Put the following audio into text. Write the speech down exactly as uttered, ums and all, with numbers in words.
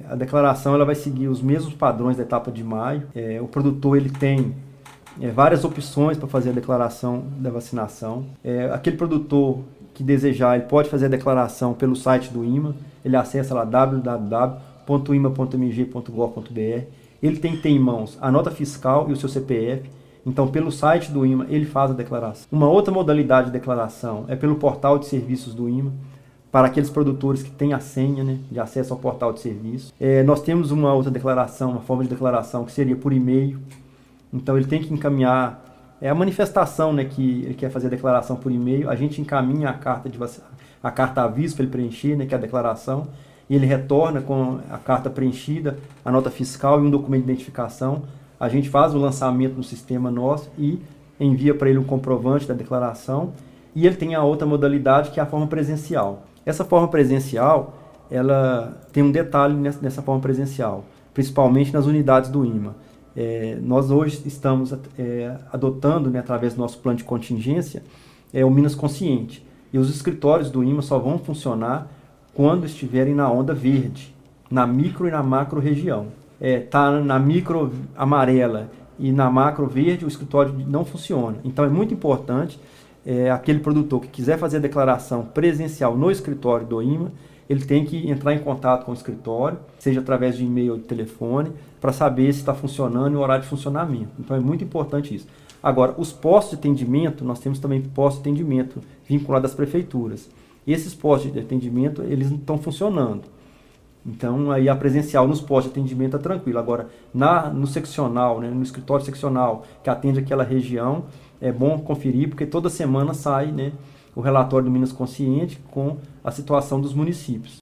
a declaração ela vai seguir os mesmos padrões da etapa de maio. É, o produtor ele tem é, várias opções para fazer a declaração da vacinação. É, aquele produtor que desejar, ele pode fazer a declaração pelo site do I M A. Ele acessa lá w w w ponto i m a ponto m g ponto gov ponto b r. Ele tem que ter em mãos a nota fiscal e o seu C P F. Então, pelo site do I M A, ele faz a declaração. Uma outra modalidade de declaração é pelo portal de serviços do I M A, para aqueles produtores que têm a senha, né, de acesso ao portal de serviços. É, nós temos uma outra declaração, uma forma de declaração que seria por e-mail. Então, ele tem que encaminhar é a manifestação, né, que ele quer fazer a declaração por e-mail. A gente encaminha a carta, de, a carta aviso para ele preencher, né, que é a declaração. E ele retorna com a carta preenchida, a nota fiscal e um documento de identificação. A gente faz o lançamento no sistema nosso e envia para ele um comprovante da declaração. E ele tem a outra modalidade, que é a forma presencial. Essa forma presencial, ela tem um detalhe nessa, nessa forma presencial, principalmente nas unidades do I M A. É, nós hoje estamos é, adotando, né, através do nosso plano de contingência, é, o Minas Consciente. E os escritórios do I M A só vão funcionar quando estiverem na onda verde, na micro e na macro região. É, tá na micro amarela e na macro verde, o escritório não funciona. Então é muito importante é, aquele produtor que quiser fazer a declaração presencial no escritório do I M A, ele tem que entrar em contato com o escritório, seja através de e-mail ou de telefone, para saber se está funcionando e o horário de funcionamento. Então é muito importante isso. Agora, os postos de atendimento, nós temos também postos de atendimento vinculados às prefeituras. Esses postos de atendimento, eles não estão funcionando. Então, aí a presencial nos postos de atendimento é tranquilo. Agora, na, no seccional, né, no escritório seccional que atende aquela região, é bom conferir, porque toda semana sai, né, o relatório do Minas Consciente com a situação dos municípios.